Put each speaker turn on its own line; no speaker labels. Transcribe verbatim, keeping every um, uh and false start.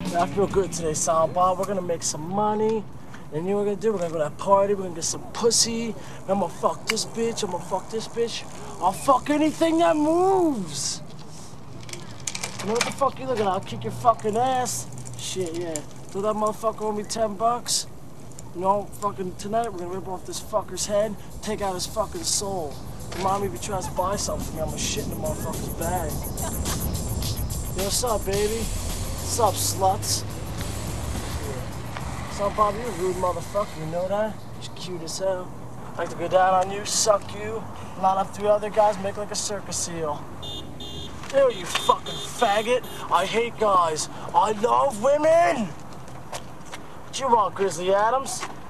I feel good today, Silent Bob. We're gonna make some money. And you know what we're gonna do? We're gonna go to that party, we're gonna get some pussy. I'm gonna fuck this bitch, I'm gonna fuck this bitch. I'll fuck anything that moves. You know what the fuck you looking at? I'll kick your fucking ass. Shit, yeah. Throw that motherfucker owe me ten bucks. You know, fucking tonight we're gonna rip off this fucker's head, take out his fucking soul. Mommy, if he tries to buy something from me, I'm gonna shit in the motherfucker's bag. Yo, what's up, baby? What's up, sluts? Yeah. So, Bob, you're a rude motherfucker, you know that? You're cute as hell. I like to go down on you, suck you, line up three other guys, make like a circus seal. Ew, you fucking faggot. I hate guys. I love women. What you want, Grizzly Adams?